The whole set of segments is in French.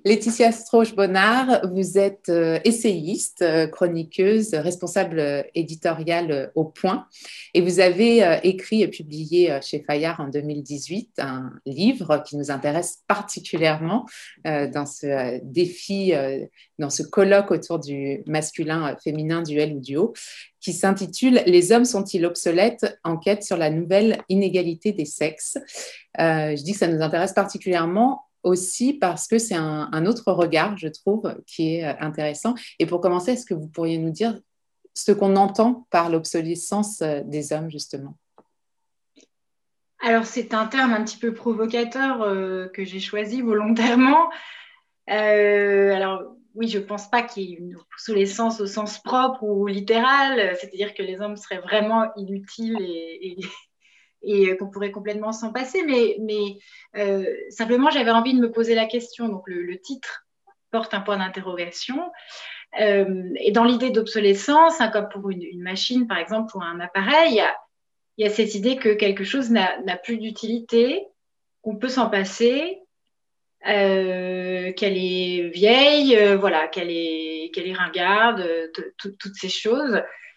Laetitia Strauch-Bonnard, vous êtes essayiste, chroniqueuse, responsable éditoriale au Point, et vous avez écrit et publié chez Fayard en 2018 un livre qui nous intéresse particulièrement dans ce défi, dans ce colloque autour du masculin, féminin, duel ou duo, qui s'intitule « Les hommes sont-ils obsolètes? Enquête sur la nouvelle inégalité des sexes ». Je dis que ça nous intéresse particulièrement aussi parce que c'est un autre regard, je trouve, qui est intéressant. Et pour commencer, est-ce que vous pourriez nous dire ce qu'on entend par l'obsolescence des hommes, justement? Alors, c'est un terme un petit peu provocateur que j'ai choisi volontairement. Alors, oui, je ne pense pas qu'il y ait une obsolescence au sens propre ou littéral, c'est-à-dire que les hommes seraient vraiment inutiles et qu'on pourrait complètement s'en passer, mais simplement, j'avais envie de me poser la question. Donc, le titre porte un point d'interrogation. Et dans l'idée d'obsolescence, hein, comme pour une machine, par exemple, ou un appareil, il y a cette idée que quelque chose n'a plus d'utilité, qu'on peut s'en passer, qu'elle est vieille, voilà, qu'elle est ringarde, toutes ces choses.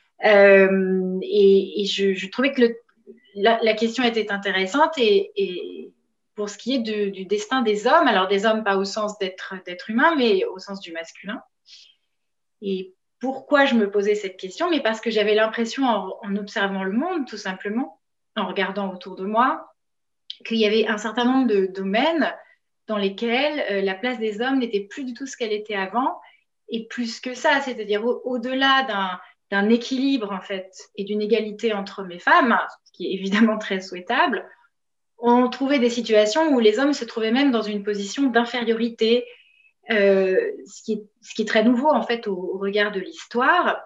Et je trouvais que la question était intéressante et pour ce qui est du destin des hommes, alors des hommes pas au sens d'être humain, mais au sens du masculin. Et pourquoi je me posais cette question? Mais parce que j'avais l'impression, en observant le monde, tout simplement, en regardant autour de moi, qu'il y avait un certain nombre de domaines dans lesquels la place des hommes n'était plus du tout ce qu'elle était avant, et plus que ça, c'est-à-dire au-delà d'un équilibre en fait et d'une égalité entre hommes et femmes, ce qui est évidemment très souhaitable, on trouvait des situations où les hommes se trouvaient même dans une position d'infériorité, ce qui est très nouveau en fait au regard de l'histoire,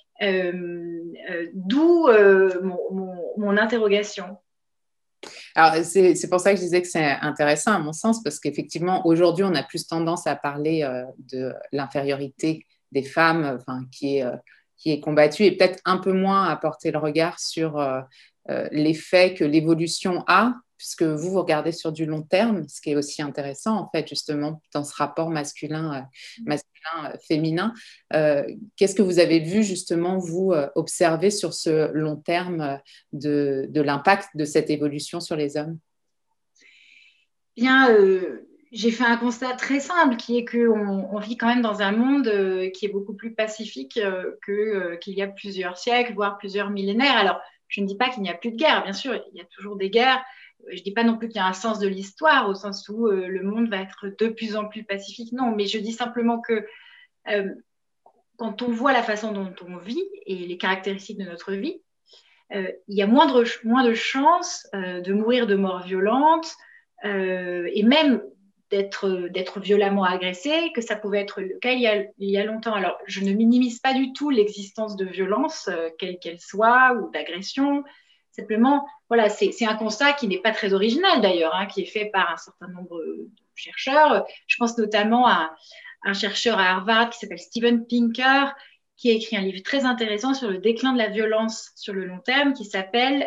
d'où mon interrogation. Alors, c'est pour ça que je disais que c'est intéressant à mon sens, parce qu'effectivement, aujourd'hui, on a plus tendance à parler de l'infériorité des femmes, enfin, qui est combattue, et peut-être un peu moins à porter le regard sur l'effet que l'évolution a, puisque vous regardez sur du long terme, ce qui est aussi intéressant, en fait, justement, dans ce rapport masculin-féminin. Qu'est-ce que vous avez vu, justement, vous observer sur ce long terme de l'impact de cette évolution sur les hommes? Bien, j'ai fait un constat très simple qui est qu'on vit quand même dans un monde qui est beaucoup plus pacifique qu'il y a plusieurs siècles, voire plusieurs millénaires. Alors, je ne dis pas qu'il n'y a plus de guerre, bien sûr, il y a toujours des guerres. Je ne dis pas non plus qu'il y a un sens de l'histoire, au sens où le monde va être de plus en plus pacifique. Non, mais je dis simplement que euh, quand on voit la façon dont on vit et les caractéristiques de notre vie, il y a moins de chances de mourir de mort violente et même d'être violemment agressé, que ça pouvait être le cas il y a longtemps. Alors, je ne minimise pas du tout l'existence de violence, quelle qu'elle soit, ou d'agression. Simplement, voilà, c'est un constat qui n'est pas très original d'ailleurs, hein, qui est fait par un certain nombre de chercheurs. Je pense notamment à un chercheur à Harvard qui s'appelle Steven Pinker, qui a écrit un livre très intéressant sur le déclin de la violence sur le long terme, qui s'appelle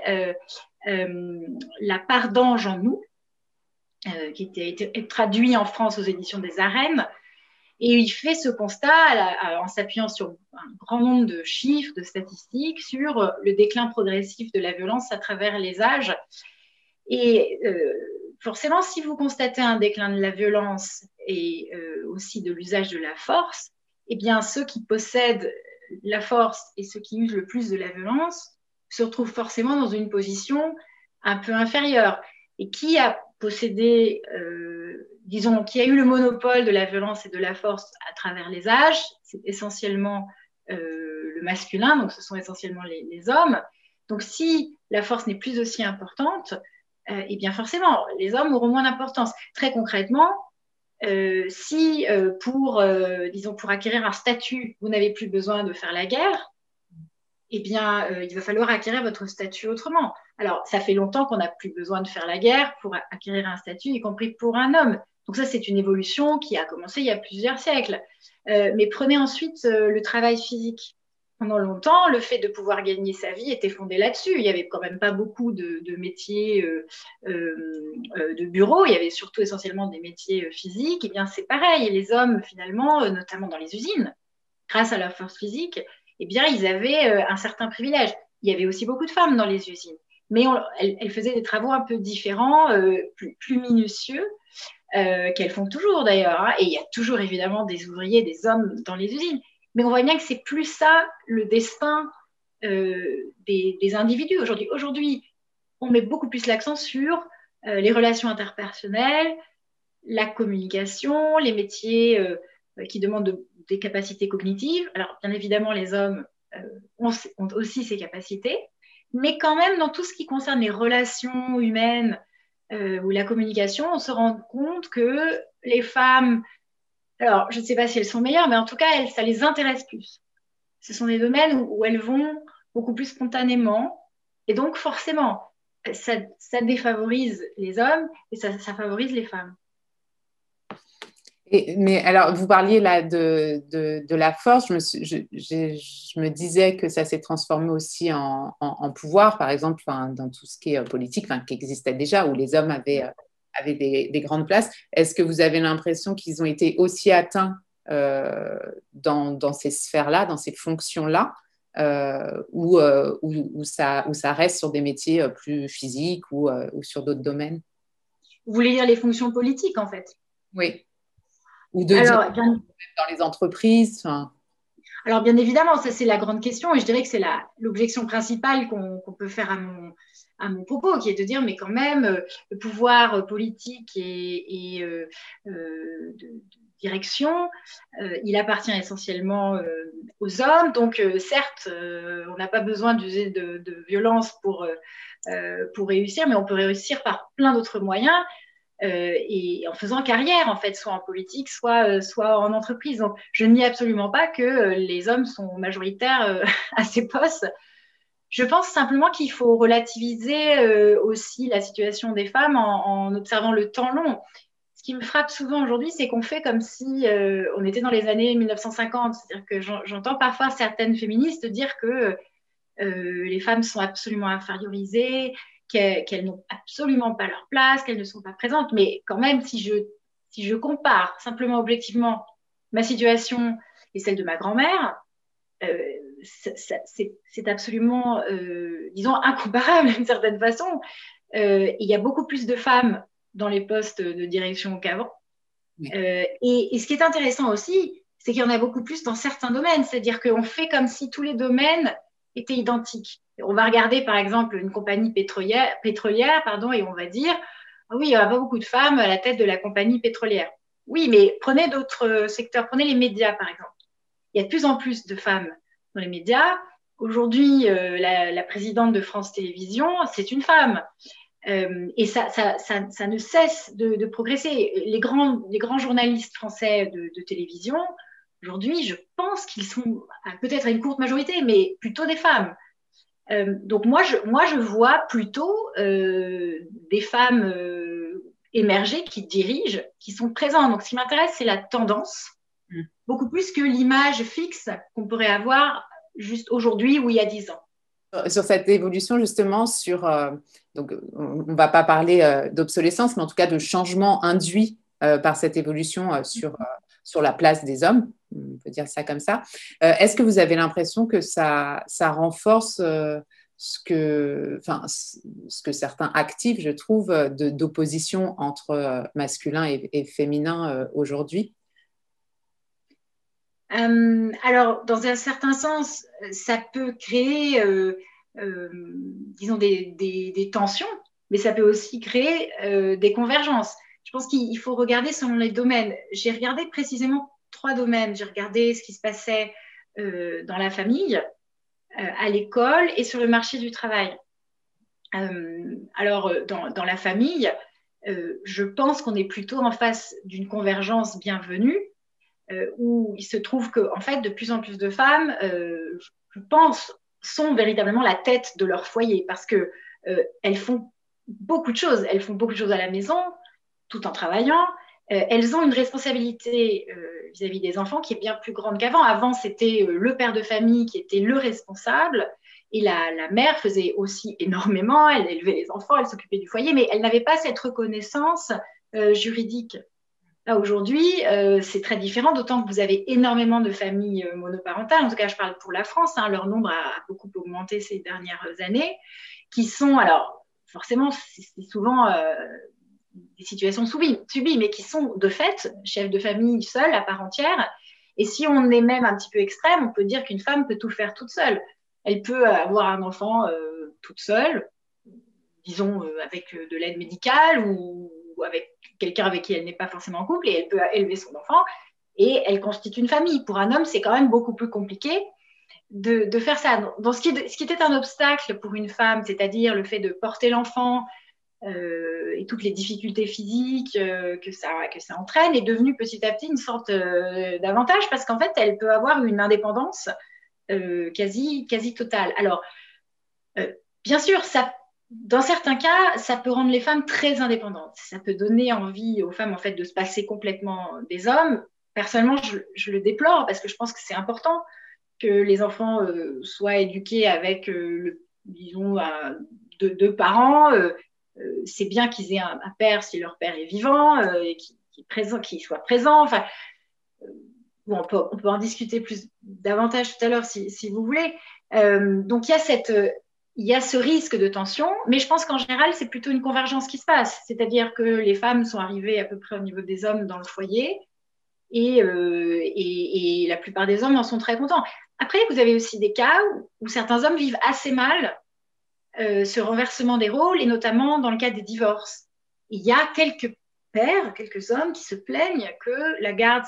La part d'ange en nous, qui a été traduit en France aux éditions des Arènes. Et il fait ce constat en s'appuyant sur un grand nombre de chiffres, de statistiques sur le déclin progressif de la violence à travers les âges. Et forcément, si vous constatez un déclin de la violence et aussi de l'usage de la force, eh bien, ceux qui possèdent la force et ceux qui usent le plus de la violence se retrouvent forcément dans une position un peu inférieure. Et qui a possédé, disons, qui a eu le monopole de la violence et de la force à travers les âges, c'est essentiellement le masculin, donc ce sont essentiellement les hommes. Donc si la force n'est plus aussi importante, eh bien forcément, les hommes auront moins d'importance. Très concrètement, si disons, pour acquérir un statut, vous n'avez plus besoin de faire la guerre, eh bien, il va falloir acquérir votre statut autrement. Alors, ça fait longtemps qu'on n'a plus besoin de faire la guerre pour acquérir un statut, y compris pour un homme. Donc ça, c'est une évolution qui a commencé il y a plusieurs siècles. Mais prenez ensuite le travail physique. pendant longtemps, le fait de pouvoir gagner sa vie était fondé là-dessus. Il n'y avait quand même pas beaucoup de métiers de bureau. Il y avait surtout essentiellement des métiers physiques. Eh bien, c'est pareil. Et les hommes, finalement, notamment dans les usines, grâce à leur force physique, eh bien, ils avaient un certain privilège. Il y avait aussi beaucoup de femmes dans les usines, mais elles faisaient des travaux un peu différents, plus minutieux, qu'elles font toujours d'ailleurs. Hein. Et il y a toujours évidemment des ouvriers, des hommes dans les usines. Mais on voit bien que c'est plus ça le destin des individus aujourd'hui. Aujourd'hui, on met beaucoup plus l'accent sur les relations interpersonnelles, la communication, les métiers qui demandent des capacités cognitives. Alors, bien évidemment, les hommes ont aussi ces capacités, mais quand même, dans tout ce qui concerne les relations humaines ou la communication, on se rend compte que les femmes, alors je ne sais pas si elles sont meilleures, mais en tout cas, ça les intéresse plus. Ce sont des domaines où elles vont beaucoup plus spontanément, et donc forcément, ça défavorise les hommes et ça favorise les femmes. Mais alors, vous parliez là de la force. Je me disais que ça s'est transformé aussi en pouvoir, par exemple, dans tout ce qui est politique, qui existait déjà, où les hommes avaient des grandes places. Est-ce que vous avez l'impression qu'ils ont été aussi atteints dans ces sphères-là, dans ces fonctions-là, où ça reste sur des métiers plus physiques ou sur d'autres domaines? Vous voulez dire les fonctions politiques, en fait? Oui. Ou de dire Alors, bien, dans les entreprises. alors, bien évidemment, ça c'est la grande question et je dirais que c'est l'objection principale qu'on peut faire à mon propos, qui est de dire, mais quand même, le pouvoir politique et de direction, il appartient essentiellement aux hommes. Donc, certes, on n'a pas besoin d'user de violence pour réussir, mais on peut réussir par plein d'autres moyens. Et en faisant carrière, en fait, soit en politique, soit en entreprise. Donc, je ne nie absolument pas que les hommes sont majoritaires à ces postes. Je pense simplement qu'il faut relativiser aussi la situation des femmes en observant le temps long. Ce qui me frappe souvent aujourd'hui, c'est qu'on fait comme si on était dans les années 1950. C'est-à-dire que j'entends parfois certaines féministes dire que les femmes sont absolument infériorisées, qu'elles n'ont absolument pas leur place, qu'elles ne sont pas présentes. Mais quand même, si je compare simplement objectivement ma situation et celle de ma grand-mère, c'est absolument, disons, incomparable d'une certaine façon. Il y a beaucoup plus de femmes dans les postes de direction qu'avant. Oui. Et ce qui est intéressant aussi, c'est qu'il y en a beaucoup plus dans certains domaines. C'est-à-dire qu'on fait comme si tous les domaines étaient identiques. On va regarder, par exemple, une compagnie pétrolière et on va dire, ah oui, il n'y a pas beaucoup de femmes à la tête de la compagnie pétrolière. Oui, mais prenez d'autres secteurs, prenez les médias, par exemple. Il y a de plus en plus de femmes dans les médias. Aujourd'hui, la présidente de France Télévisions, c'est une femme. Et ça ne cesse de progresser. Les grands journalistes français de télévision, aujourd'hui, je pense qu'ils sont peut-être à une courte majorité, mais plutôt des femmes. Donc moi, je vois plutôt des femmes émerger qui dirigent, qui sont présentes. Donc ce qui m'intéresse, c'est la tendance, beaucoup plus que l'image fixe qu'on pourrait avoir juste aujourd'hui ou il y a 10 ans. Sur cette évolution, justement, donc on ne va pas parler d'obsolescence, mais en tout cas de changement induit par cette évolution sur la place des hommes, on peut dire ça comme ça. Est-ce que vous avez l'impression que ça renforce ce que certains activent, je trouve, d'opposition entre masculin et féminin aujourd'hui? Alors, dans un certain sens, ça peut créer, disons, des tensions, mais ça peut aussi créer des convergences. Je pense qu'il faut regarder selon les domaines. J'ai regardé précisément 3 domaines. J'ai regardé ce qui se passait dans la famille, à l'école et sur le marché du travail. Alors, dans la famille, je pense qu'on est plutôt en face d'une convergence bienvenue, où il se trouve que, en fait, de plus en plus de femmes, je pense, sont véritablement la tête de leur foyer parce que elles font beaucoup de choses. Elles font beaucoup de choses à la maison, tout en travaillant. elles ont une responsabilité vis-à-vis des enfants qui est bien plus grande qu'avant. Avant, c'était le père de famille qui était le responsable et la mère faisait aussi énormément. Elle élevait les enfants, elle s'occupait du foyer, mais elle n'avait pas cette reconnaissance juridique. Là, aujourd'hui, c'est très différent, d'autant que vous avez énormément de familles monoparentales. En tout cas, je parle pour la France, hein, leur nombre a beaucoup augmenté ces dernières années, qui sont, alors, forcément, c'est souvent des situations subies, mais qui sont de fait chefs de famille seuls, à part entière. Et si on est même un petit peu extrême, on peut dire qu'une femme peut tout faire toute seule. Elle peut avoir un enfant toute seule, disons avec de l'aide médicale ou avec quelqu'un avec qui elle n'est pas forcément en couple, et elle peut élever son enfant, et elle constitue une famille. Pour un homme, c'est quand même beaucoup plus compliqué de faire ça. Dans ce qui était un obstacle pour une femme, c'est-à-dire le fait de porter l'enfant, et toutes les difficultés physiques que ça entraîne, est devenu petit à petit une sorte d'avantage, parce qu'en fait, elle peut avoir une indépendance quasi totale. Alors, bien sûr, dans certains cas, ça peut rendre les femmes très indépendantes. Ça peut donner envie aux femmes, en fait, de se passer complètement des hommes. Personnellement, je le déplore, parce que je pense que c'est important que les enfants soient éduqués avec, disons, deux parents. C'est bien qu'ils aient un père si leur père est vivant, et qu'il soit présent. Enfin, bon, on peut en discuter davantage tout à l'heure si vous voulez. Donc, il y a ce risque de tension, mais je pense qu'en général, c'est plutôt une convergence qui se passe. C'est-à-dire que les femmes sont arrivées à peu près au niveau des hommes dans le foyer, et la plupart des hommes en sont très contents. Après, vous avez aussi des cas où certains hommes vivent assez mal ce renversement des rôles, et notamment dans le cas des divorces. Il y a quelques pères, quelques hommes qui se plaignent que la garde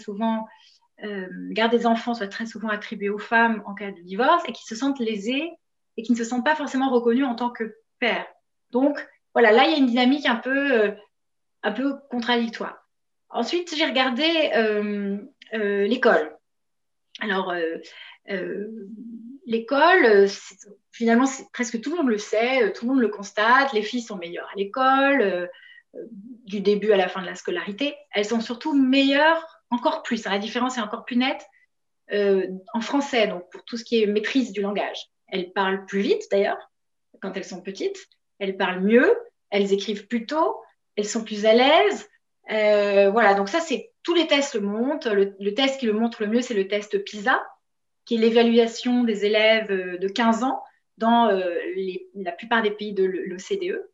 des enfants soit très souvent attribuée aux femmes en cas de divorce, et qui se sentent lésés et qui ne se sentent pas forcément reconnus en tant que pères. Donc, voilà, là, il y a une dynamique un peu contradictoire. Ensuite, j'ai regardé l'école. Alors, l'école, finalement, presque tout le monde le sait, tout le monde le constate. Les filles sont meilleures à l'école, du début à la fin de la scolarité. Elles sont surtout meilleures, encore plus, hein, la différence est encore plus nette en français, donc pour tout ce qui est maîtrise du langage. Elles parlent plus vite, d'ailleurs, quand elles sont petites. Elles parlent mieux, elles écrivent plus tôt, elles sont plus à l'aise. Voilà, donc ça, tous les tests le montrent. Le test qui le montre le mieux, c'est le test PISA, qui est l'évaluation des élèves de 15 ans dans la plupart des pays de l'OCDE.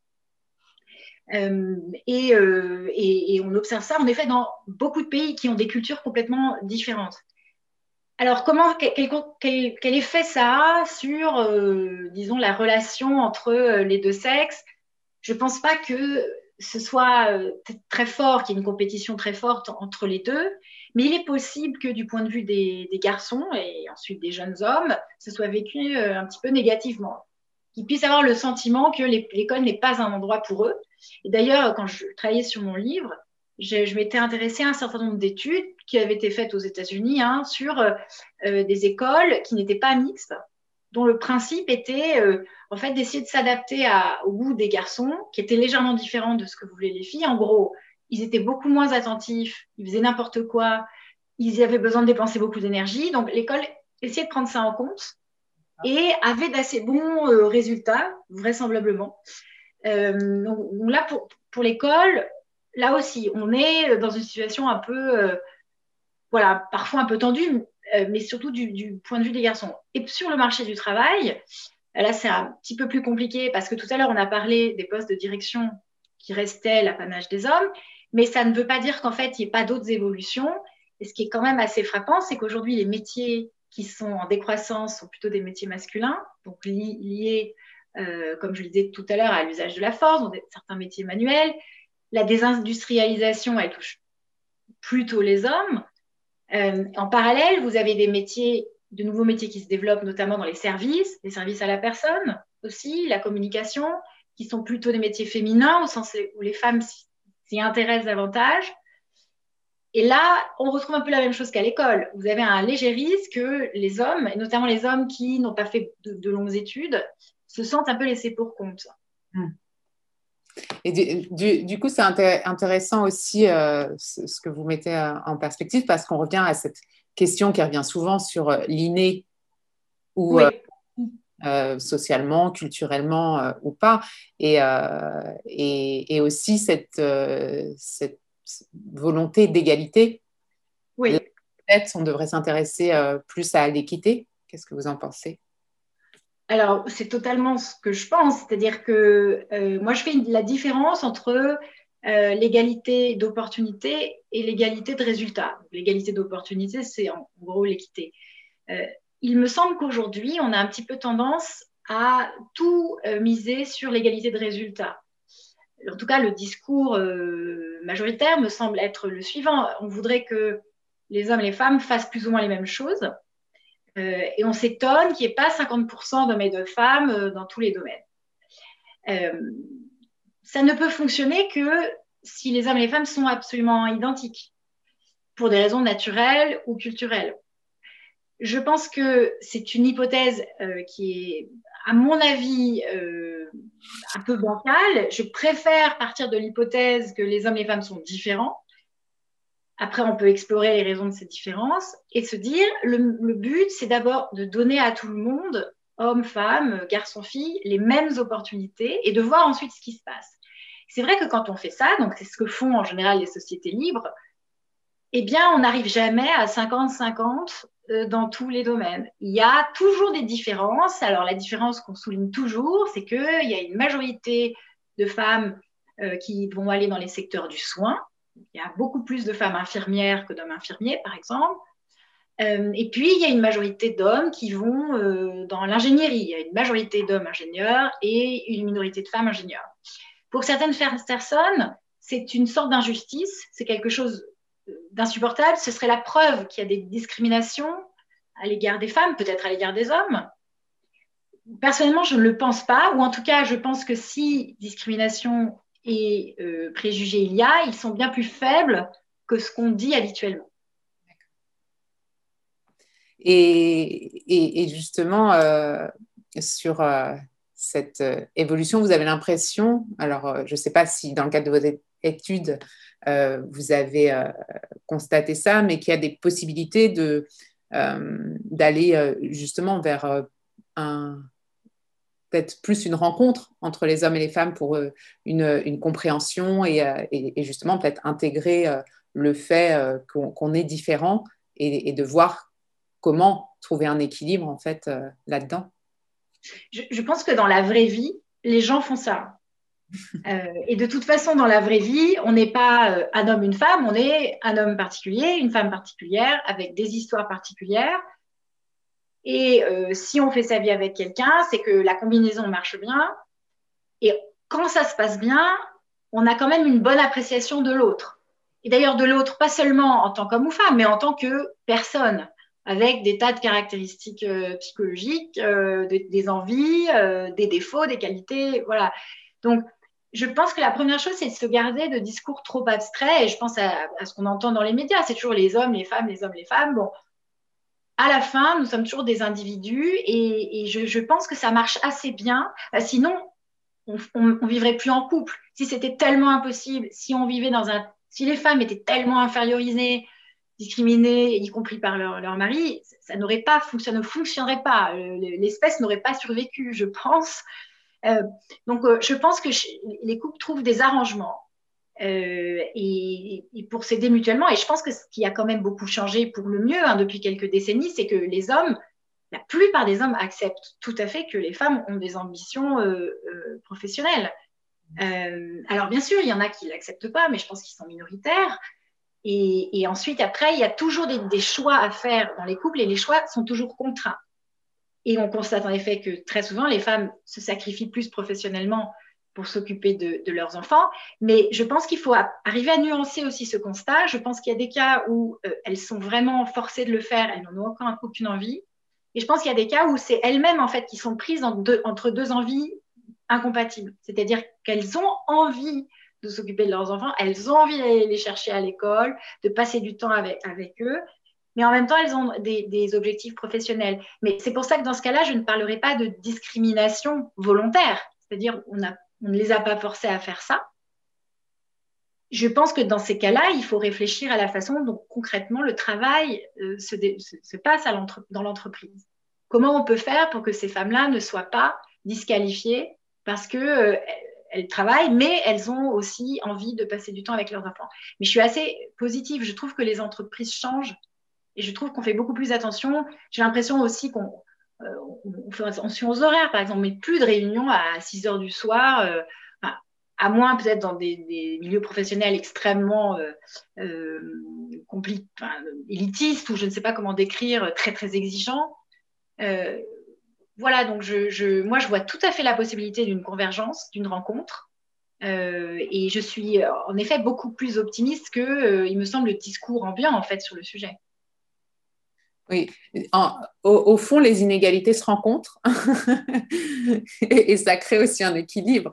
Et on observe ça, en effet, dans beaucoup de pays qui ont des cultures complètement différentes. Alors, quel effet ça a sur, disons, la relation entre les deux sexes? Je ne pense pas que ce soit très fort, qu'il y ait une compétition très forte entre les deux, mais il est possible que du point de vue des garçons et ensuite des jeunes hommes, ce soit vécu un petit peu négativement. Qu'ils puissent avoir le sentiment que l'école n'est pas un endroit pour eux. Et d'ailleurs, quand je travaillais sur mon livre, je m'étais intéressée à un certain nombre d'études qui avaient été faites aux États-Unis sur des écoles qui n'étaient pas mixtes, dont le principe était en fait d'essayer de s'adapter au goût des garçons, qui étaient légèrement différents de ce que voulaient les filles. En gros, ils étaient beaucoup moins attentifs, ils faisaient n'importe quoi, ils avaient besoin de dépenser beaucoup d'énergie. Donc l'école essayait de prendre ça en compte et avait d'assez bons résultats, vraisemblablement. Donc là, pour l'école, là aussi, on est dans une situation un peu, voilà, parfois un peu tendue, mais surtout du point de vue des garçons. Et sur le marché du travail, là, c'est un petit peu plus compliqué, parce que tout à l'heure, on a parlé des postes de direction qui restaient l'apanage des hommes, mais ça ne veut pas dire qu'en fait, il n'y ait pas d'autres évolutions. Et ce qui est quand même assez frappant, c'est qu'aujourd'hui, les métiers qui sont en décroissance sont plutôt des métiers masculins, donc liés, comme je le disais tout à l'heure, à l'usage de la force, donc certains métiers manuels. La désindustrialisation, elle touche plutôt les hommes. En parallèle, vous avez de nouveaux métiers qui se développent, notamment dans les services à la personne aussi, la communication, qui sont plutôt des métiers féminins, au sens où les femmes s'y intéressent davantage. Et là, on retrouve un peu la même chose qu'à l'école. Vous avez un léger risque que les hommes, et notamment les hommes qui n'ont pas fait de longues études, se sentent un peu laissés pour compte. Et du coup, c'est intéressant aussi ce que vous mettez en perspective parce qu'on revient à cette question qui revient souvent sur l'inné ou Oui, socialement, culturellement ou pas. Et aussi cette volonté d'égalité. Là, oui. peut-être on devrait s'intéresser plus à l'équité. Qu'est-ce que vous en pensez? Alors, c'est totalement ce que je pense, c'est-à-dire que moi, je fais la différence entre l'égalité d'opportunité et l'égalité de résultat. L'égalité d'opportunité, c'est en gros l'équité. Euh, il me semble qu'aujourd'hui, on a un petit peu tendance à tout miser sur l'égalité de résultat. En tout cas, le discours majoritaire me semble être le suivant. On voudrait que les hommes et les femmes fassent plus ou moins les mêmes choses. Et on s'étonne qu'il n'y ait pas 50% d'hommes et de femmes dans tous les domaines. Euh, Ça ne peut fonctionner que si les hommes et les femmes sont absolument identiques, pour des raisons naturelles ou culturelles. Je pense que c'est une hypothèse qui est, à mon avis, un peu bancale. Je préfère partir de l'hypothèse que les hommes et les femmes sont différents. Après, on peut explorer les raisons de ces différences et se dire, le but, c'est d'abord de donner à tout le monde, hommes, femmes, garçons, filles, les mêmes opportunités et de voir ensuite ce qui se passe. C'est vrai que quand on fait ça, donc c'est ce que font en général les sociétés libres, eh bien, on n'arrive jamais à 50-50 dans tous les domaines. Il y a toujours des différences. Alors, la différence qu'on souligne toujours, c'est qu'il y a une majorité de femmes qui vont aller dans les secteurs du soin. Il y a beaucoup plus de femmes infirmières que d'hommes infirmiers, par exemple. Et puis, il y a une majorité d'hommes qui vont dans l'ingénierie. Il y a une majorité d'hommes ingénieurs et une minorité de femmes ingénieurs. Pour certaines personnes, c'est une sorte d'injustice, c'est quelque chose d'insupportable. Ce serait la preuve qu'il y a des discriminations à l'égard des femmes, peut-être à l'égard des hommes. Personnellement, je ne le pense pas, ou en tout cas, je pense que si discrimination et préjugés il y a, ils sont bien plus faibles que ce qu'on dit habituellement. Et justement, sur cette évolution, vous avez l'impression, alors je ne sais pas si dans le cadre de votre étude, vous avez constaté ça, mais qu'il y a des possibilités d'aller justement vers peut-être plus une rencontre entre les hommes et les femmes pour une compréhension et justement peut-être intégrer le fait qu'on est différent et de voir comment trouver un équilibre en fait là-dedans. Je pense que dans la vraie vie, les gens font ça. Et de toute façon, dans la vraie vie, on n'est pas un homme, une femme, on est un homme particulier, une femme particulière, avec des histoires particulières. Et si on fait sa vie avec quelqu'un, c'est que la combinaison marche bien. Et quand ça se passe bien, on a quand même une bonne appréciation de l'autre. Et d'ailleurs, de l'autre, pas seulement en tant qu'homme ou femme, mais en tant que personne, avec des tas de caractéristiques psychologiques, des envies, des défauts, des qualités. Voilà. Donc, je pense que la première chose, c'est de se garder de discours trop abstraits. Et je pense à ce qu'on entend dans les médias. C'est toujours les hommes, les femmes, les hommes, les femmes. Bon, à la fin, nous sommes toujours des individus et je pense que ça marche assez bien. Sinon, on vivrait plus en couple. Si c'était tellement impossible, si les femmes étaient tellement infériorisées, discriminées, y compris par leur mari, ça ne fonctionnerait pas. L'espèce n'aurait pas survécu, je pense. Donc, je pense que les couples trouvent des arrangements et pour s'aider mutuellement. Et je pense que ce qui a quand même beaucoup changé pour le mieux depuis quelques décennies, c'est que la plupart des hommes acceptent tout à fait que les femmes ont des ambitions professionnelles. Alors bien sûr, il y en a qui ne l'acceptent pas, mais je pense qu'ils sont minoritaires. Et ensuite, après, il y a toujours des choix à faire dans les couples et les choix sont toujours contraints. Et on constate en effet que très souvent, les femmes se sacrifient plus professionnellement pour s'occuper de leurs enfants. Mais je pense qu'il faut arriver à nuancer aussi ce constat. Je pense qu'il y a des cas où elles sont vraiment forcées de le faire, elles n'en ont aucune envie. Et je pense qu'il y a des cas où c'est elles-mêmes en fait qui sont prises entre deux envies incompatibles. C'est-à-dire qu'elles ont envie de s'occuper de leurs enfants, elles ont envie d'aller les chercher à l'école, de passer du temps avec eux, mais en même temps, elles ont des objectifs professionnels. Mais c'est pour ça que dans ce cas-là, je ne parlerai pas de discrimination volontaire. C'est-à-dire, on ne les a pas forcés à faire ça. Je pense que dans ces cas-là, il faut réfléchir à la façon dont concrètement le travail se passe dans l'entreprise. Comment on peut faire pour que ces femmes-là ne soient pas disqualifiées parce que elles travaillent, mais elles ont aussi envie de passer du temps avec leurs enfants. Mais je suis assez positive. Je trouve que les entreprises changent et je trouve qu'on fait beaucoup plus attention. J'ai l'impression aussi qu'on fait attention aux horaires, par exemple, mais plus de réunions à 6 heures du soir, à moins peut-être dans des milieux professionnels extrêmement élitistes, ou je ne sais pas comment décrire, très, très exigeants. Voilà, donc moi, je vois tout à fait la possibilité d'une convergence, d'une rencontre. Et je suis en effet beaucoup plus optimiste que, il me semble, le discours ambiant, en fait, sur le sujet. Oui, au fond, les inégalités se rencontrent et ça crée aussi un équilibre.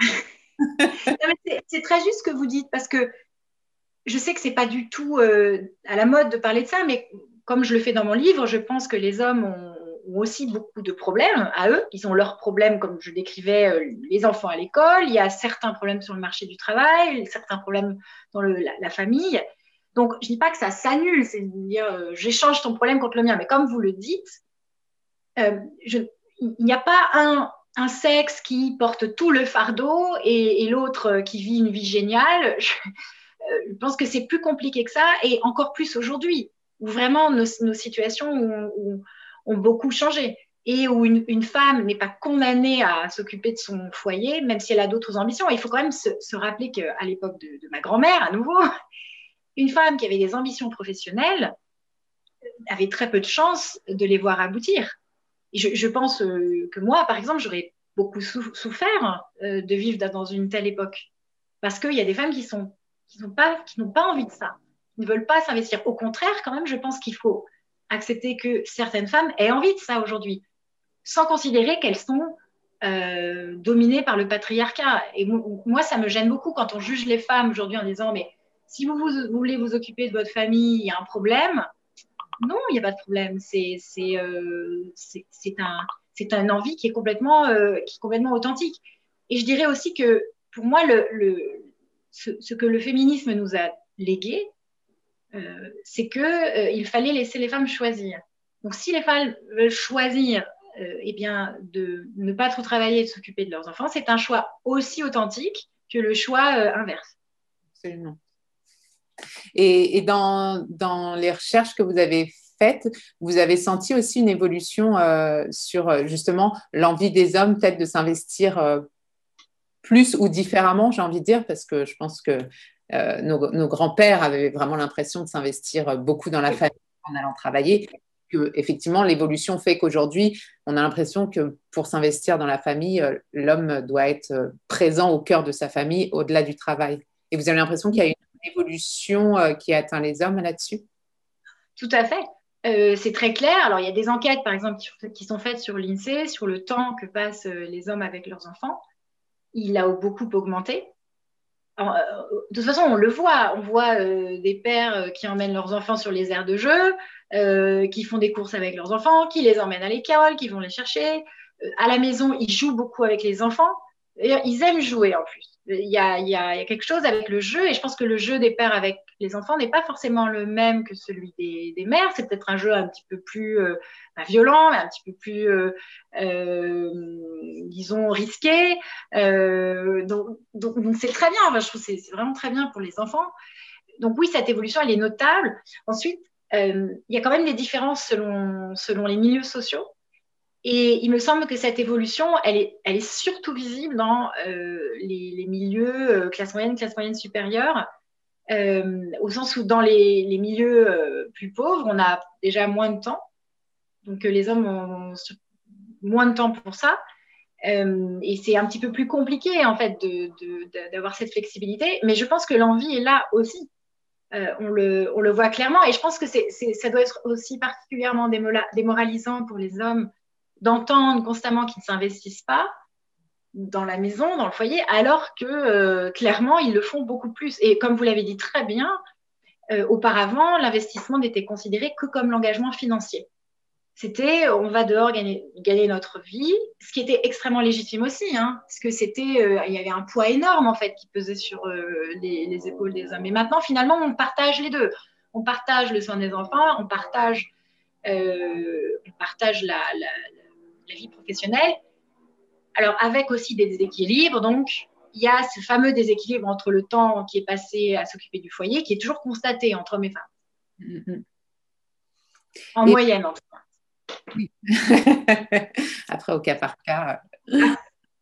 C'est très juste ce que vous dites, parce que je sais que c'est pas du tout à la mode de parler de ça, mais comme je le fais dans mon livre, je pense que les hommes ont aussi beaucoup de problèmes à eux. Ils ont leurs problèmes, comme je décrivais, les enfants à l'école. Il y a certains problèmes sur le marché du travail, certains problèmes dans la famille. Donc, je ne dis pas que ça s'annule, c'est de dire j'échange ton problème contre le mien. Mais comme vous le dites, il n'y a pas un sexe qui porte tout le fardeau et l'autre qui vit une vie géniale. Je pense que c'est plus compliqué que ça, et encore plus aujourd'hui, où vraiment nos situations ont beaucoup changé, et où une femme n'est pas condamnée à s'occuper de son foyer, même si elle a d'autres ambitions. Il faut quand même se rappeler qu'à l'époque de ma grand-mère, à nouveau, une femme qui avait des ambitions professionnelles avait très peu de chances de les voir aboutir. Et je pense que moi, par exemple, j'aurais beaucoup souffert de vivre dans une telle époque. Parce qu'il y a des femmes qui n'ont pas envie de ça, qui ne veulent pas s'investir. Au contraire, quand même, je pense qu'il faut accepter que certaines femmes aient envie de ça aujourd'hui, sans considérer qu'elles sont dominées par le patriarcat. Et moi, ça me gêne beaucoup quand on juge les femmes aujourd'hui en disant, mais si vous voulez vous occuper de votre famille, il y a un problème. Non, il n'y a pas de problème. C'est un envie qui est complètement authentique. Et je dirais aussi que pour moi, ce que le féminisme nous a légué, c'est qu'il fallait laisser les femmes choisir. Donc, si les femmes veulent choisir eh bien, de ne pas trop travailler et de s'occuper de leurs enfants, c'est un choix aussi authentique que le choix inverse. Absolument. Et dans les recherches que vous avez faites, vous avez senti aussi une évolution sur justement l'envie des hommes peut-être de s'investir plus ou différemment, j'ai envie de dire, parce que je pense que nos grands-pères avaient vraiment l'impression de s'investir beaucoup dans la famille en allant travailler. Que, effectivement, l'évolution fait qu'aujourd'hui, on a l'impression que pour s'investir dans la famille, l'homme doit être présent au cœur de sa famille, au-delà du travail. Et vous avez l'impression qu'il y a une évolution qui atteint les hommes là-dessus? Tout à fait. C'est très clair. Alors, il y a des enquêtes, par exemple, qui sont faites sur l'INSEE, sur le temps que passent les hommes avec leurs enfants. Il a beaucoup augmenté. Alors, de toute façon, on le voit. On voit des pères qui emmènent leurs enfants sur les aires de jeu, qui font des courses avec leurs enfants, qui les emmènent à l'école, qui vont les chercher. À la maison, ils jouent beaucoup avec les enfants. D'ailleurs, ils aiment jouer en plus. Il y a quelque chose avec le jeu, et je pense que le jeu des pères avec les enfants n'est pas forcément le même que celui des mères. C'est peut-être un jeu un petit peu plus violent, un petit peu plus, disons, risqué. Donc c'est très bien. Enfin, je trouve que c'est vraiment très bien pour les enfants. Donc oui, cette évolution, elle est notable. Ensuite, il y a quand même des différences selon les milieux sociaux. Et il me semble que cette évolution, elle est surtout visible dans les milieux classe moyenne supérieure, au sens où dans les milieux plus pauvres, on a déjà moins de temps. Donc les hommes ont moins de temps pour ça. Et c'est un petit peu plus compliqué, en fait, d'avoir cette flexibilité. Mais je pense que l'envie est là aussi. On le voit clairement. Et je pense que ça doit être aussi particulièrement démoralisant pour les hommes d'entendre constamment qu'ils ne s'investissent pas dans la maison, dans le foyer, alors que clairement, ils le font beaucoup plus. Et comme vous l'avez dit très bien, auparavant, l'investissement n'était considéré que comme l'engagement financier. C'était on va dehors gagner notre vie, ce qui était extrêmement légitime aussi, hein, parce que il y avait un poids énorme en fait qui pesait sur les épaules des hommes. Et maintenant, finalement, on partage les deux. On partage le soin des enfants, on partage la vie professionnelle. Alors, avec aussi des déséquilibres, donc, il y a ce fameux déséquilibre entre le temps qui est passé à s'occuper du foyer, qui est toujours constaté entre hommes et femmes, Mhm. en Et moyenne. En fait. oui. Après, au cas par cas. Ah,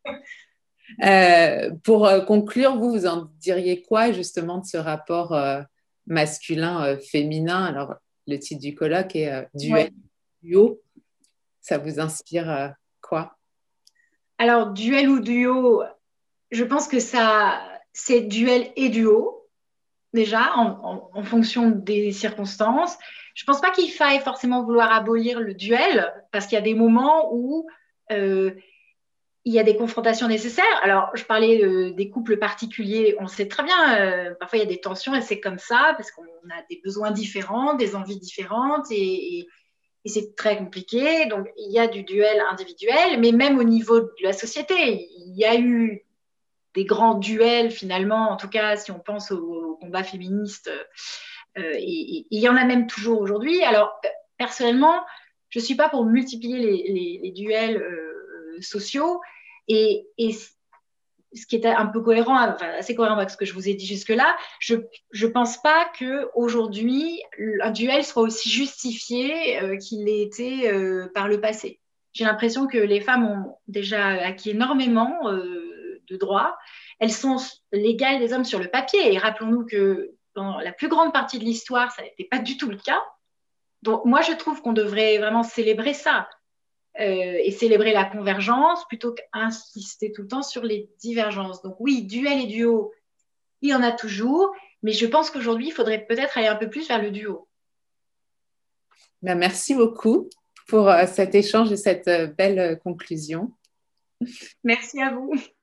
Pour conclure, vous en diriez quoi justement de ce rapport masculin-féminin? Alors, le titre du colloque est Duel, ouais. duo. Ça vous inspire quoi? Alors, duel ou duo, je pense que c'est duel et duo, déjà, en fonction des circonstances. Je ne pense pas qu'il faille forcément vouloir abolir le duel, parce qu'il y a des moments où euh, il y a des confrontations nécessaires. Alors, je parlais des couples particuliers, on sait très bien, parfois il y a des tensions et c'est comme ça, parce qu'on a des besoins différents, des envies différentes, et c'est très compliqué. Donc, il y a du duel individuel, mais même au niveau de la société, il y a eu des grands duels finalement, en tout cas si on pense au combat féministe, et il y en a même toujours aujourd'hui. Alors, personnellement, je ne suis pas pour multiplier les duels sociaux, et ce qui est un peu cohérent, enfin, assez cohérent avec ce que je vous ai dit jusque-là, je ne pense pas qu'aujourd'hui, un duel soit aussi justifié qu'il l'ait été par le passé. J'ai l'impression que les femmes ont déjà acquis énormément de droits. Elles sont légales des hommes sur le papier. Et rappelons-nous que dans la plus grande partie de l'histoire, ça n'était pas du tout le cas. Donc moi, je trouve qu'on devrait vraiment célébrer ça et célébrer la convergence plutôt qu'insister tout le temps sur les divergences. Donc oui, duel et duo, il y en a toujours, mais je pense qu'aujourd'hui, il faudrait peut-être aller un peu plus vers le duo. Ben, merci beaucoup pour cet échange et cette belle conclusion. Merci à vous.